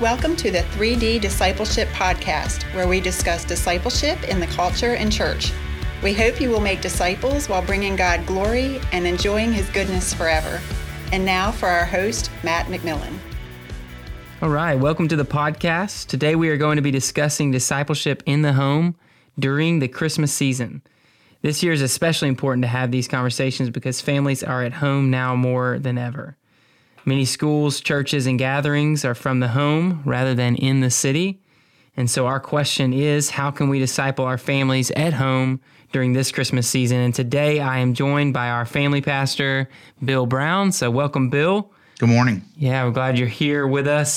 Welcome to the 3D Discipleship Podcast, where we discuss discipleship in the culture and church. We hope you will make disciples while bringing God glory and enjoying His goodness forever. And now for our host, Matt McMillan. All right, welcome to the podcast. Today we are going to be discussing discipleship in the home during the Christmas season. This year is especially important to have these conversations because families are at home now more than ever. Many schools, churches, and gatherings are from the home rather than in the city. And so our question is, how can we disciple our families at home during this Christmas season? And today I am joined by our family pastor, Bill Brown. So welcome, Bill. Good morning. Yeah, we're glad you're here with us.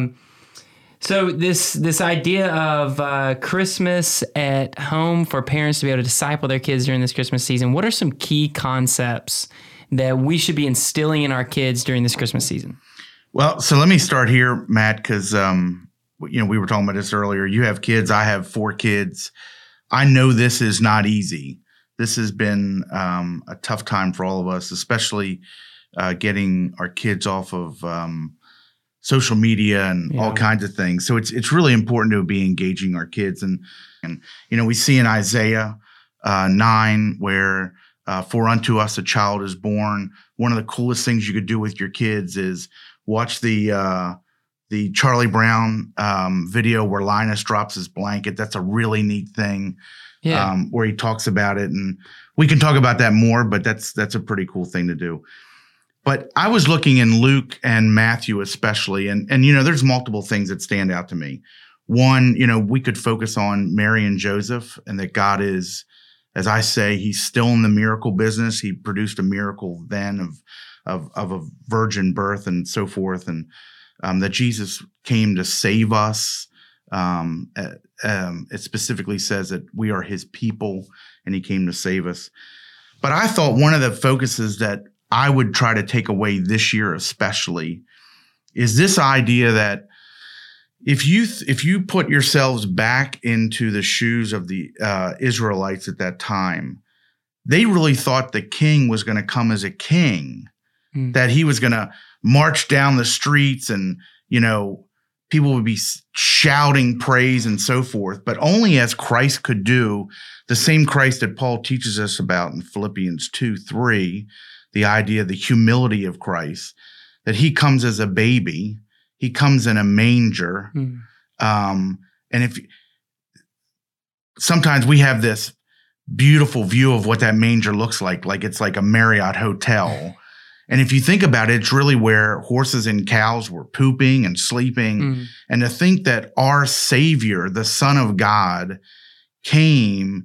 So this idea of Christmas at home for parents to be able to disciple their kids during this Christmas season, what are some key concepts that we should be instilling in our kids during this Christmas season? Well, so let me start here, Matt, because we were talking about this earlier. You have kids. I have 4 kids. I know this is not easy. This has been a tough time for all of us, especially getting our kids off of social media and all kinds of things. So it's really important to be engaging our kids. And we see in Isaiah 9 where for unto us a child is born. One of the coolest things you could do with your kids is watch the Charlie Brown video where Linus drops his blanket. That's a really neat thing. Where he talks about it, and we can talk about that more. But that's a pretty cool thing to do. But I was looking in Luke and Matthew especially, and there's multiple things that stand out to me. One, we could focus on Mary and Joseph, and that God is, as I say, He's still in the miracle business. He produced a miracle then of a virgin birth and so forth, and that Jesus came to save us. It specifically says that we are His people, and He came to save us. But I thought one of the focuses that I would try to take away this year especially is this idea that if you put yourselves back into the shoes of the Israelites at that time, they really thought the king was going to come as a king, that he was going to march down the streets and, people would be shouting praise and so forth, but only as Christ could do, the same Christ that Paul teaches us about in Philippians 2:3, the idea, the humility of Christ, that He comes as a baby. He comes in a manger. And if sometimes we have this beautiful view of what that manger looks like it's like a Marriott hotel. And if you think about it, it's really where horses and cows were pooping and sleeping. And to think that our Savior, the Son of God, came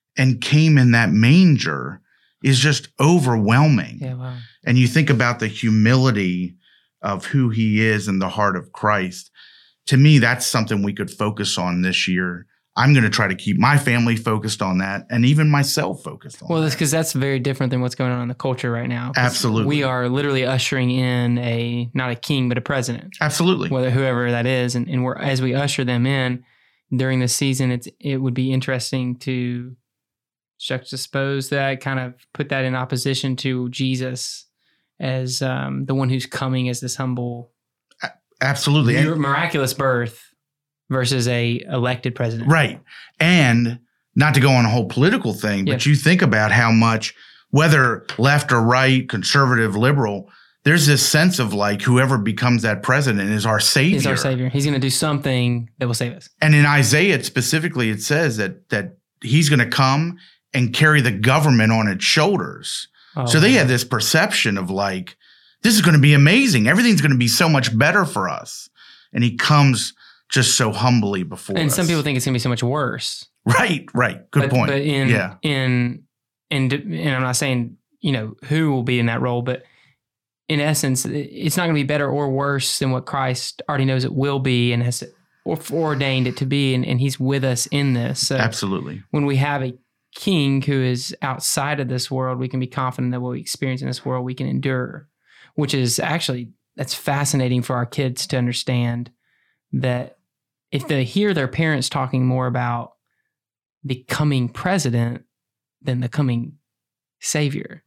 in that manger is just overwhelming. Yeah, wow. And you think about the humility of who He is in the heart of Christ. To me, that's something we could focus on this year. I'm going to try to keep my family focused on that, and even myself focused on that. Well, because that's very different than what's going on in the culture right now. Absolutely. We are literally ushering in not a king, but a president. Absolutely. Whoever that is. And as we usher them in during the season, it would be interesting to juxtapose that, kind of put that in opposition to Jesus as the one who's coming as this humble, absolutely miraculous birth versus a elected president. Right. And not to go on a whole political thing, but you think about how much, whether left or right, conservative, liberal, there's this sense of whoever becomes that president is our Savior. He's our Savior. He's going to do something that will save us. And in Isaiah specifically, it says that He's going to come and carry the government on its shoulders. So they had this perception of this is going to be amazing. Everything's going to be so much better for us. And He comes just so humbly before us. And some people think it's going to be so much worse. Right. Good point. But and I'm not saying, who will be in that role, but in essence, it's not going to be better or worse than what Christ already knows it will be and has ordained it to be. And He's with us in this. So absolutely. When we have a king who is outside of this world, we can be confident that what we experience in this world, we can endure, which is actually, that's fascinating for our kids to understand, that if they hear their parents talking more about the coming president than the coming Savior,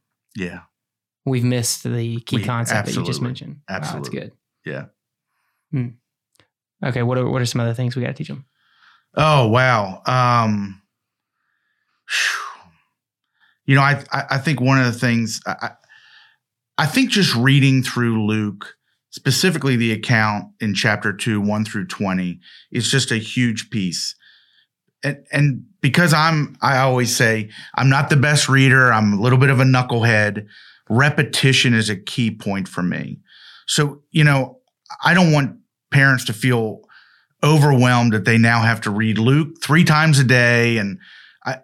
we've missed the key concept that you just mentioned. Absolutely. Wow, that's good. Yeah. Okay. What are some other things we got to teach them? Oh, wow. I think one of the things, I think just reading through Luke, specifically the account in chapter 2, 1 through 20, is just a huge piece. And because I always say I'm not the best reader, I'm a little bit of a knucklehead, repetition is a key point for me. So, I don't want parents to feel overwhelmed that they now have to read Luke 3 times a day. And I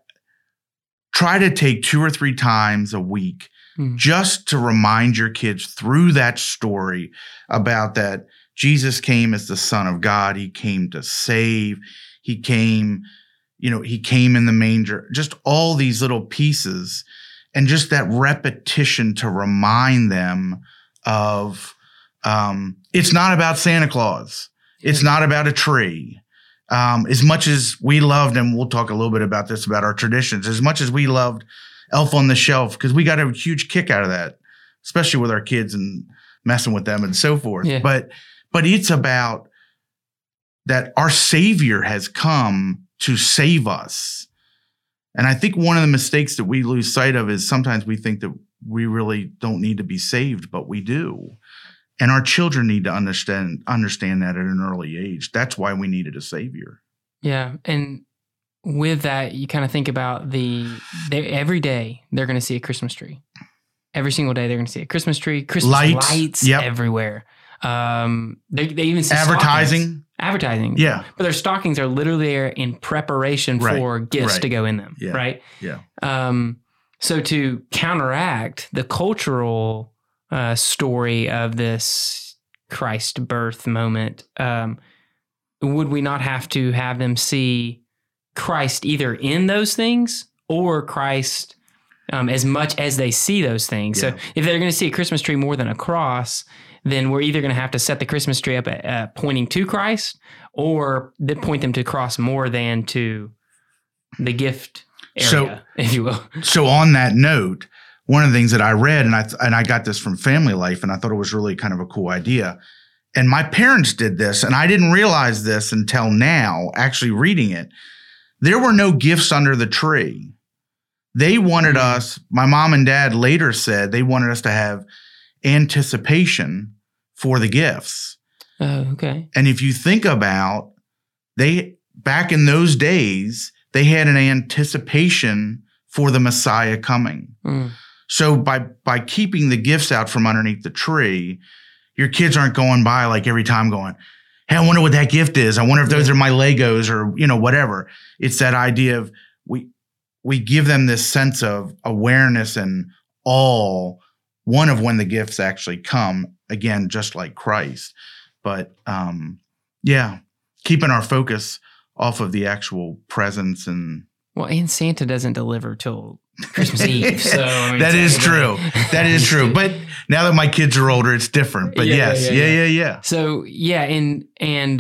try to take 2 or 3 times a week just to remind your kids through that story about that Jesus came as the Son of God. He came to save. He came in the manger, just all these little pieces, and just that repetition to remind them of, it's not about Santa Claus. It's not about a tree. As much as we loved, and we'll talk a little bit about this, about our traditions, as much as we loved Elf on the Shelf, because we got a huge kick out of that, especially with our kids and messing with them and so forth. Yeah. But it's about that our Savior has come to save us. And I think one of the mistakes that we lose sight of is sometimes we think that we really don't need to be saved, but we do. And our children need to understand that at an early age. That's why we needed a Savior. Yeah. And with that, you kind of think about every day they're going to see a Christmas tree. Every single day they're going to see a Christmas tree, Christmas lights everywhere. They even see advertising. Advertising. Yeah. But their stockings are literally there in preparation for gifts to go in them. Yeah. Right. Yeah. So to counteract the cultural story of this Christ birth moment, would we not have to have them see Christ either in those things or Christ as much as they see those things? Yeah. So if they're going to see a Christmas tree more than a cross, then we're either going to have to set the Christmas tree up pointing to Christ, or point them to cross more than to the gift area, if you will. So on that note, one of the things that I read, and I got this from Family Life, and I thought it was really kind of a cool idea. And my parents did this, and I didn't realize this until now, actually reading it. There were no gifts under the tree. They wanted us, my mom and dad later said, they wanted us to have anticipation for the gifts. Oh, okay. And if you think about, back in those days, they had an anticipation for the Messiah coming. So by keeping the gifts out from underneath the tree, your kids aren't going by like every time going, hey, I wonder what that gift is. I wonder if those are my Legos or, whatever. It's that idea of we give them this sense of awareness and awe, one of when the gifts actually come, again, just like Christ. But keeping our focus off of the actual presents and Santa doesn't deliver till Christmas Eve. So that is true. That is true. But now that my kids are older, it's different. But yeah. So and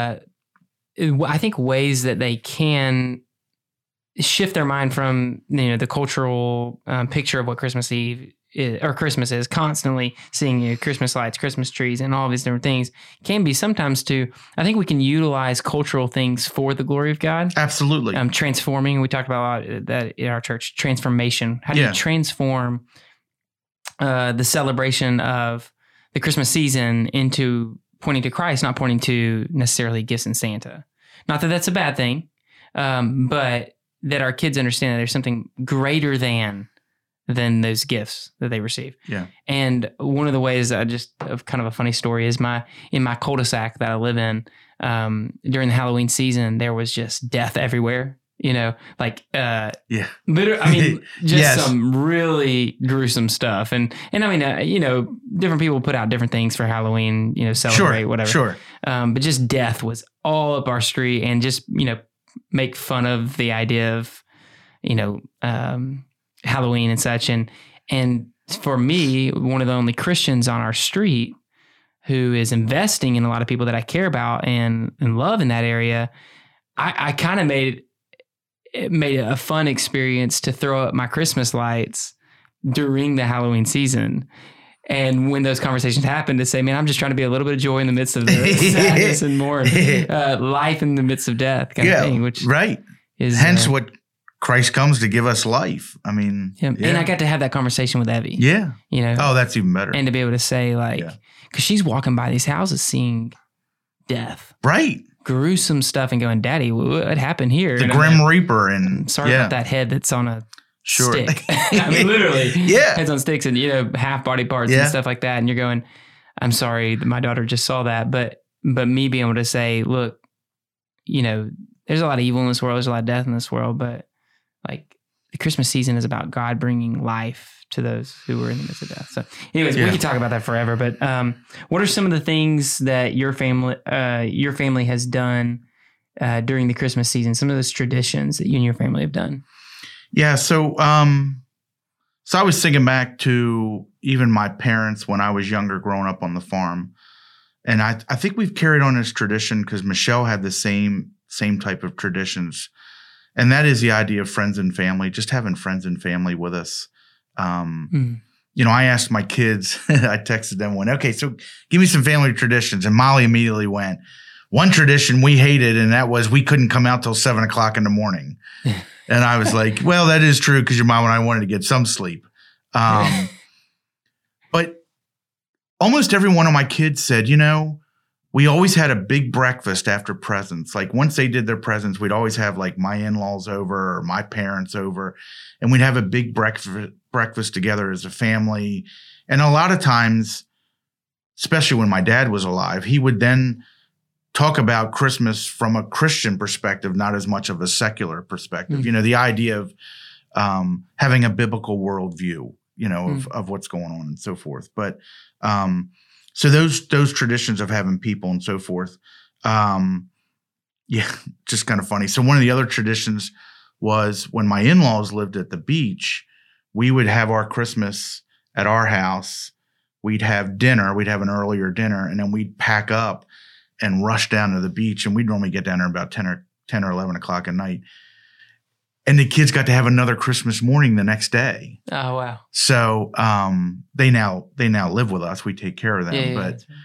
I think ways that they can shift their mind from the cultural picture of what Christmas Eve is, or Christmas is, constantly seeing Christmas lights, Christmas trees, and all these different things, can be sometimes I think we can utilize cultural things for the glory of God. Absolutely. Transforming. We talked about a lot that in our church, transformation. How do you transform the celebration of the Christmas season into pointing to Christ, not pointing to necessarily gifts and Santa? Not that that's a bad thing, but that our kids understand that there's something greater than those gifts that they receive. Yeah. And one of the ways of kind of a funny story is in my cul-de-sac that I live in, during the Halloween season, there was just death everywhere, some really gruesome stuff. And I mean, different people put out different things for Halloween, celebrate, whatever. Sure. But just death was all up our street, and just, make fun of the idea of, Halloween and such. And for me, one of the only Christians on our street who is investing in a lot of people that I care about and love in that area, I kind of made it a fun experience to throw up my Christmas lights during the Halloween season. And when those conversations happen, to say, man, I'm just trying to be a little bit of joy in the midst of the sadness and more life in the midst of death kind of thing, which is hence what Christ comes to give us life. I mean, and I got to have that conversation with Evie. Yeah. Oh, that's even better. And to be able to say because she's walking by these houses seeing death. Right. Gruesome stuff and going, Daddy, what happened here? The Grim Reaper. And sorry about that head that's on a stick. I mean, literally. Heads on sticks and, half body parts and stuff like that. And you're going, I'm sorry that my daughter just saw that. But me being able to say, look, there's a lot of evil in this world. There's a lot of death in this world. But the Christmas season is about God bringing life to those who are in the midst of death. So anyways, we could talk about that forever. But what are some of the things that your family has done during the Christmas season? Some of those traditions that you and your family have done? Yeah. So I was thinking back to even my parents when I was younger, growing up on the farm. And I think we've carried on this tradition because Michelle had the same type of traditions. And that is the idea of friends and family, just having friends and family with us. I asked my kids, I texted them, okay, so give me some family traditions. And Molly immediately went, one tradition we hated, and that was we couldn't come out till 7:00 in the morning. And I was like, well, that is true because your mom and I wanted to get some sleep. But almost every one of my kids said, we always had a big breakfast after presents. Like once they did their presents, we'd always have like my in-laws over or my parents over, and we'd have a big breakfast together as a family. And a lot of times, especially when my dad was alive, he would then talk about Christmas from a Christian perspective, not as much of a secular perspective. The idea of having a biblical worldview, of what's going on and so forth. But so those traditions of having people and so forth, just kind of funny. So one of the other traditions was when my in-laws lived at the beach, we would have our Christmas at our house. We'd have dinner. We'd have an earlier dinner, and then we'd pack up and rush down to the beach. And we'd normally get down there about 10 or 11 o'clock at night. And the kids got to have another Christmas morning the next day. Oh, wow. So they now live with us. We take care of them.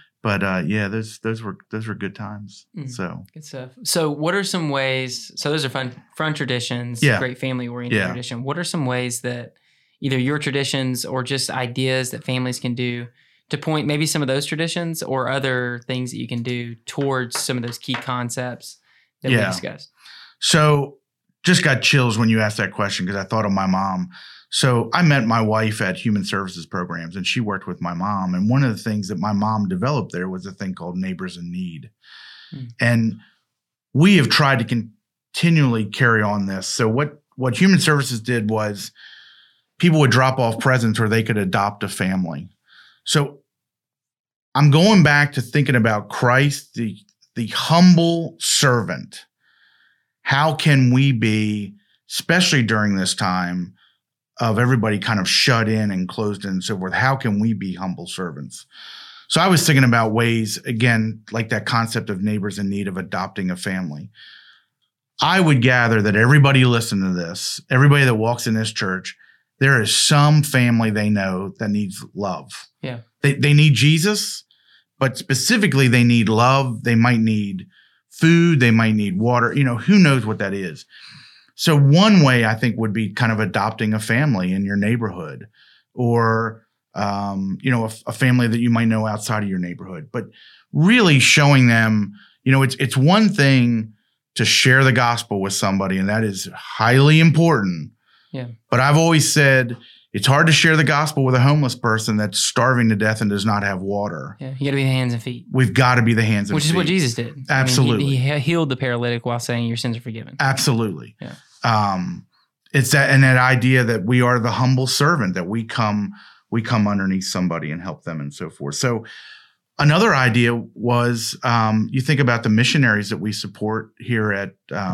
Those were good times. So good stuff. So what are some ways, so those are fun traditions, great family-oriented tradition. What are some ways that either your traditions or just ideas that families can do to point maybe some of those traditions or other things that you can do towards some of those key concepts that we discussed? So just got chills when you asked that question because I thought of my mom. So I met my wife at Human Services Programs, and she worked with my mom. And one of the things that my mom developed there was a thing called Neighbors in Need. And we have tried to continually carry on this. So what Human Services did was people would drop off presents or they could adopt a family. So I'm going back to thinking about Christ, the humble servant. How can we be, especially during this time of everybody kind of shut in and closed in and so forth, how can we be humble servants? So I was thinking about ways, again, like that concept of neighbors in need of adopting a family. I would gather that everybody listening to this, everybody that walks in this church, there is some family they know that needs love. Yeah. They need Jesus, but specifically they need love. They might need food. They might need water. Who knows what that is. So one way I think would be kind of adopting a family in your neighborhood or, a family that you might know outside of your neighborhood, but really showing them, it's one thing to share the gospel with somebody, and that is highly important. Yeah. But I've always said it's hard to share the gospel with a homeless person that's starving to death and does not have water. Yeah, you got to be the hands and feet. We've got to be the hands and feet. Which is what Jesus did. Absolutely. He healed the paralytic while saying your sins are forgiven. Absolutely. Yeah. It's that idea that we are the humble servant, that we come underneath somebody and help them and so forth. So another idea was you think about the missionaries that we support here at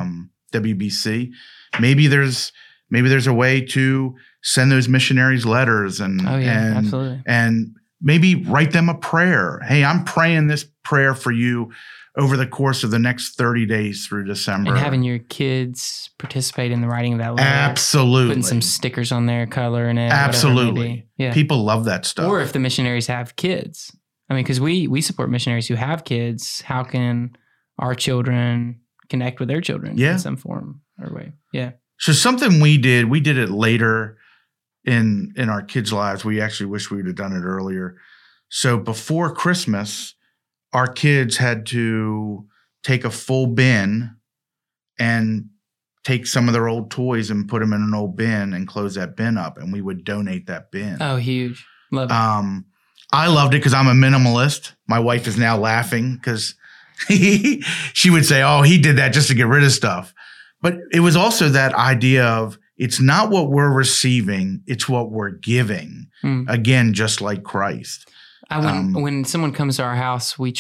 WBC. Maybe there's a way to send those missionaries letters absolutely. And maybe write them a prayer. Hey, I'm praying this prayer for you over the course of the next 30 days through December. And having your kids participate in the writing of that letter. Absolutely. Putting some stickers on there, color in it. Absolutely. Yeah. People love that stuff. Or if the missionaries have kids. I mean, because we support missionaries who have kids. How can our children connect with their children in some form or way? Yeah. So something we did it later in our kids' lives. We actually wish we would have done it earlier. So before Christmas, our kids had to take a full bin and take some of their old toys and put them in an old bin and close that bin up, and we would donate that bin. Oh, huge. Love it. I loved it because I'm a minimalist. My wife is now laughing because she would say, oh, he did that just to get rid of stuff. But it was also that idea of it's not what we're receiving, it's what we're giving. Again, just like Christ. When someone comes to our house, with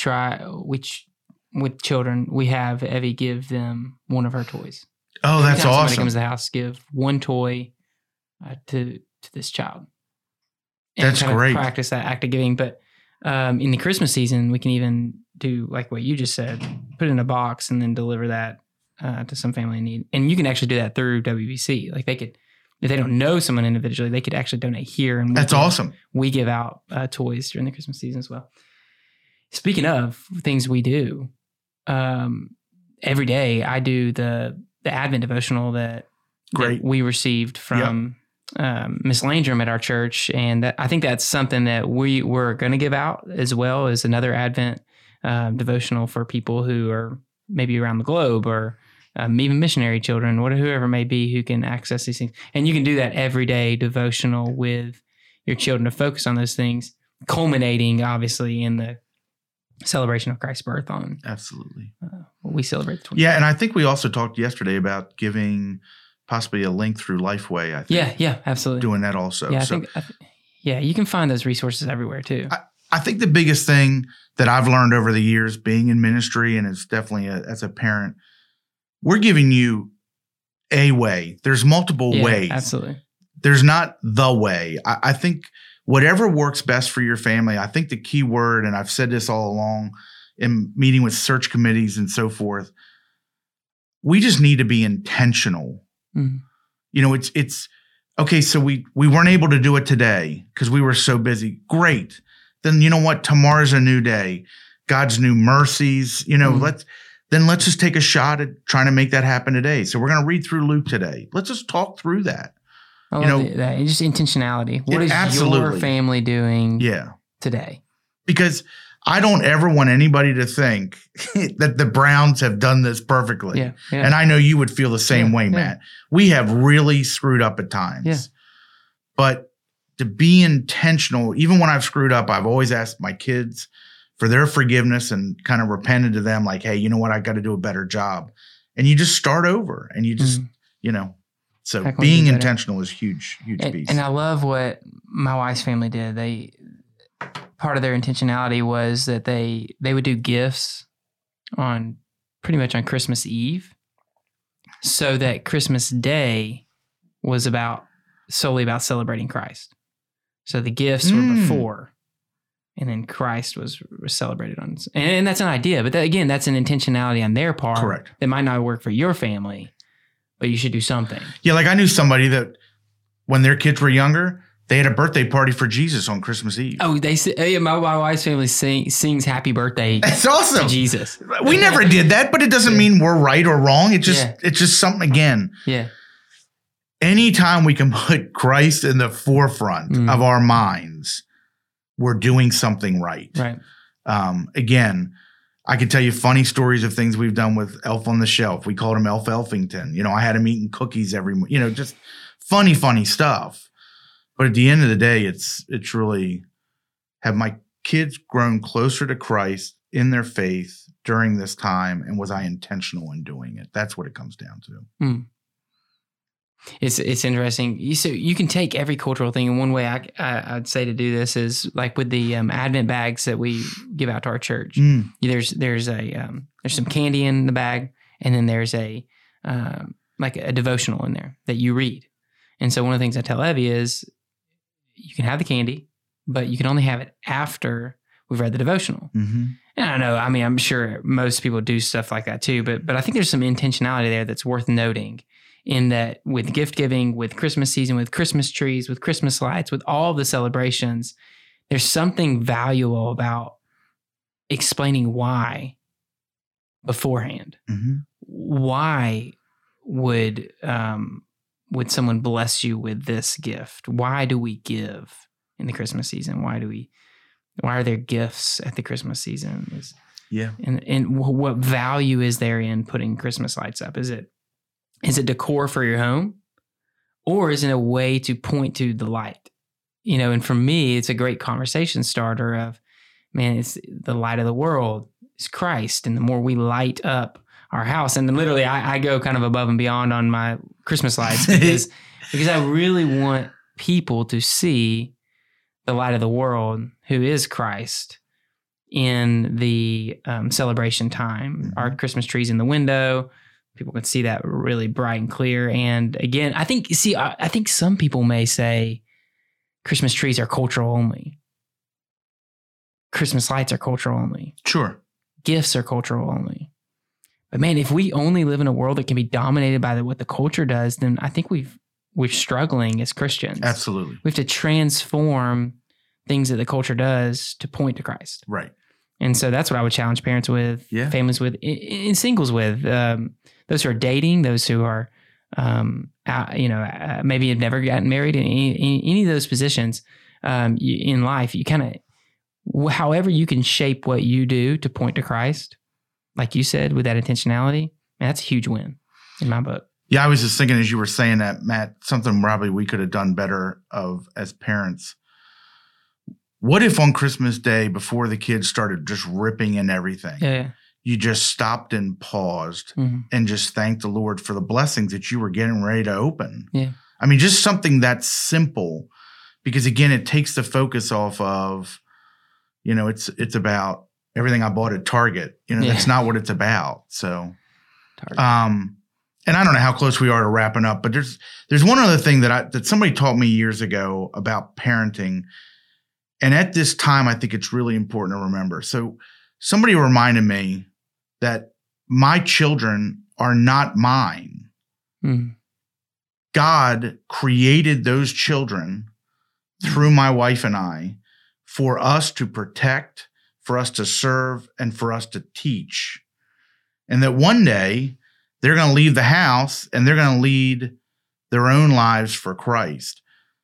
children, we have Evie give them one of her toys. Oh, that's awesome. Somebody awesome. comes to the house, give one toy to this child. And that's great. Practice that act of giving. But in the Christmas season, we can even do like what you just said, put it in a box and then deliver that to some family in need. And you can actually do that through WBC. Like they could, if they don't know someone individually, they could actually donate here. And that's awesome. We give out toys during the Christmas season as well. Speaking of things we do, every day I do the Advent devotional that we received from Miss Landrum at our church. And I think that's something that we're going to give out as well as another Advent devotional for people who are maybe around the globe or even missionary children, whoever may be who can access these things. And you can do that everyday devotional with your children to focus on those things, culminating obviously in the celebration of Christ's birth on. Absolutely. We celebrate the 25th. Yeah, and I think we also talked yesterday about giving possibly a link through Lifeway. I think. Yeah, absolutely. Doing that also. Yeah, I think you can find those resources everywhere too. I think the biggest thing that I've learned over the years being in ministry, and it's definitely as a parent, we're giving you a way. There's multiple ways. Absolutely. There's not the way. I think whatever works best for your family, I think the key word, and I've said this all along in meeting with search committees and so forth, we just need to be intentional. Mm-hmm. You know, it's okay. So we weren't able to do it today because we were so busy. Great. Then you know what? Tomorrow's a new day. God's new mercies. You know, let's just take a shot at trying to make that happen today. So we're going to read through Luke today. Let's just talk through that. I love that. Just intentionality. What is your family doing today? Because I don't ever want anybody to think that the Browns have done this perfectly. Yeah. And I know you would feel the same way, Matt. We have really screwed up at times. Yeah. But to be intentional, even when I've screwed up, I've always asked my kids for their forgiveness and kind of repented to them like, hey, you know what? I got to do a better job. And you just start over and you just, so being intentional is huge piece. And I love what my wife's family did. Part of their intentionality was that they would do gifts pretty much on Christmas Eve, so that Christmas Day was solely about celebrating Christ. So the gifts were before, and then Christ was celebrated on. And that's an idea, but that's an intentionality on their part. Correct. That might not work for your family, but you should do something. Yeah, like I knew somebody that when their kids were younger, they had a birthday party for Jesus on Christmas Eve. Oh, my wife's family sings happy birthday. That's awesome. To Jesus. We never did that, but it doesn't mean we're right or wrong. It's just something, again. Yeah. Anytime we can put Christ in the forefront of our minds, we're doing something right. Right. Again, I can tell you funny stories of things we've done with Elf on the Shelf. We called him Elf Elfington. I had him eating cookies every morning. Just funny stuff. But at the end of the day, it's really, have my kids grown closer to Christ in their faith during this time, and was I intentional in doing it? That's what it comes down to. It's interesting. So you can take every cultural thing, and one way I'd say to do this is like with the Advent bags that we give out to our church. There's some candy in the bag, and then there's a devotional in there that you read. And so one of the things I tell Evie is, you can have the candy, but you can only have it after we've read the devotional. I don't know. I mean, I'm sure most people do stuff like that too, but I think there's some intentionality there that's worth noting in that with gift giving, with Christmas season, with Christmas trees, with Christmas lights, with all the celebrations, there's something valuable about explaining why beforehand. Mm-hmm. Why would someone bless you with this gift? Why do we give in the Christmas season? Why are there gifts at the Christmas season? And what value is there in putting Christmas lights up? Is it decor for your home, or is it a way to point to the light? And for me, it's a great conversation starter of, man, it's the light of the world. It's Christ. And the more we light up our house, and then literally I go kind of above and beyond on my Christmas lights because I really want people to see the light of the world, who is Christ, in the celebration time. Mm-hmm. Our Christmas trees in the window, people can see that really bright and clear. And again, I think some people may say Christmas trees are cultural only. Christmas lights are cultural only. Sure. Gifts are cultural only. But man, if we only live in a world that can be dominated by what the culture does, then I think we're struggling as Christians. Absolutely. We have to transform things that the culture does to point to Christ. Right. And so that's what I would challenge parents with, families with, and singles with, those who are dating, those who are, maybe have never gotten married in any of those positions in life. You kind of, however you can shape what you do to point to Christ, like you said, with that intentionality, man, that's a huge win in my book. Yeah, I was just thinking as you were saying that, Matt, something probably we could have done better of as parents. What if on Christmas Day, before the kids started just ripping in everything, you just stopped and paused and just thanked the Lord for the blessings that you were getting ready to open? Yeah. I mean, just something that simple, because again, it takes the focus off of, it's about everything I bought at Target. That's not what it's about. So, and I don't know how close we are to wrapping up, but there's one other thing that somebody taught me years ago about parenting. And at this time, I think it's really important to remember. So somebody reminded me that my children are not mine. Mm. God created those children through my wife and I for us to protect, for us to serve, and for us to teach. And that one day they're going to leave the house and they're going to lead their own lives for Christ.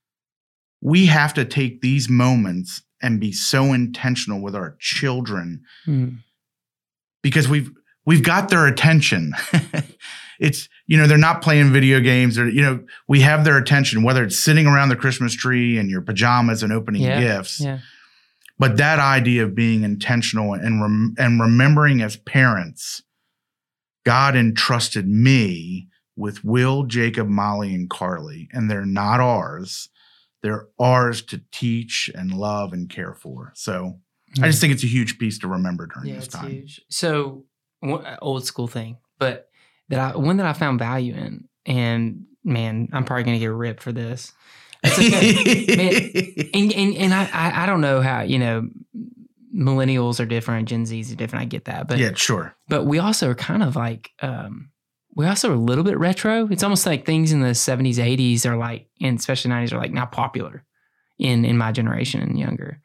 We have to take these moments and be so intentional with our children because we've got their attention. It's, they're not playing video games or, we have their attention, whether it's sitting around the Christmas tree in your pajamas and opening gifts. Yeah. But that idea of being intentional and remembering as parents, God entrusted me with Will, Jacob, Molly, and Carly, and they're not ours. They're ours to teach and love and care for. So I just think it's a huge piece to remember during this time. Huge. So old school thing, but one that I found value in, and man, I'm probably going to get ripped for this. It's okay. Man, and I don't know how, millennials are different, Gen Zs are different. I get that. But yeah, sure. But we also are kind of like, we also are a little bit retro. It's almost like things in the 70s, 80s are like, and especially 90s are like now popular in my generation and younger.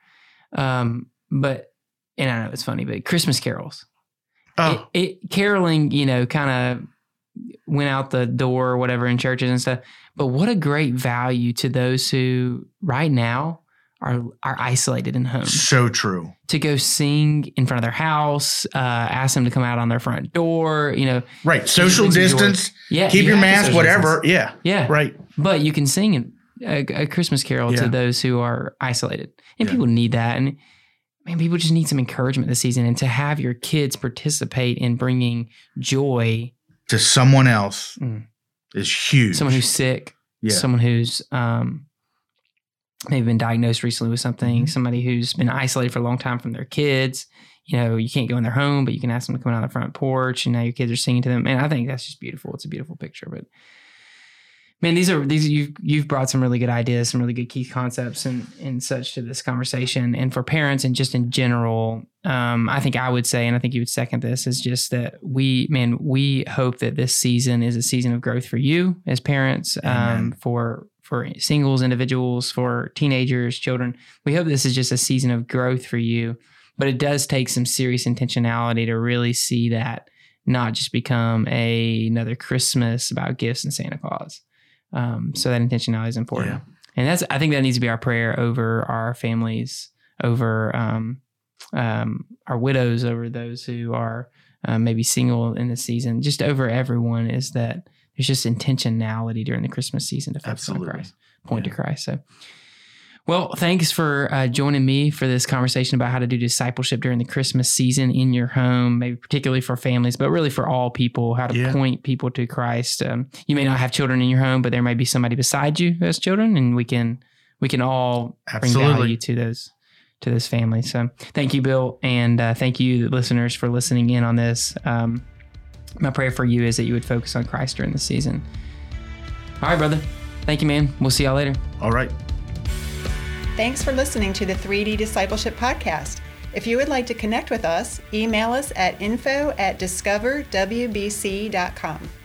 But, and I know it's funny, but Christmas carols. Oh. Caroling, kind of went out the door or whatever in churches and stuff. But what a great value to those who right now are isolated in homes. So true. To go sing in front of their house, ask them to come out on their front door, Right. Social distance. Yeah. Keep your mask, whatever. Distance. Yeah. Yeah. Right. But you can sing a Christmas carol to those who are isolated. And people need that. And man, people just need some encouragement this season. And to have your kids participate in bringing joy to someone else is huge. Someone who's sick. Yeah. Someone who's maybe been diagnosed recently with something, somebody who's been isolated for a long time from their kids. You can't go in their home, but you can ask them to come out on the front porch, and now your kids are singing to them. And I think that's just beautiful. It's a beautiful picture. But Man, these you've brought some really good ideas, some really good key concepts and such to this conversation. And for parents and just in general, I think I would say, and I think you would second this, is just that we hope that this season is a season of growth for you as parents, for singles, individuals, for teenagers, children. We hope this is just a season of growth for you, but it does take some serious intentionality to really see that not just become another Christmas about gifts and Santa Claus. So that intentionality is important. Yeah. And I think that needs to be our prayer over our families, over our widows, over those who are maybe single in this season, just over everyone, is that there's just intentionality during the Christmas season to focus on Christ, point to Christ. So, well, thanks for joining me for this conversation about how to do discipleship during the Christmas season in your home, maybe particularly for families, but really for all people, how to point people to Christ. You may not have children in your home, but there may be somebody beside you who has children, and we can all bring value to those families. So thank you, Bill, and thank you, listeners, for listening in on this. My prayer for you is that you would focus on Christ during the season. All right, brother. Thank you, man. We'll see y'all later. All right. Thanks for listening to the 3D Discipleship Podcast. If you would like to connect with us, email us at info@discoverwbc.com.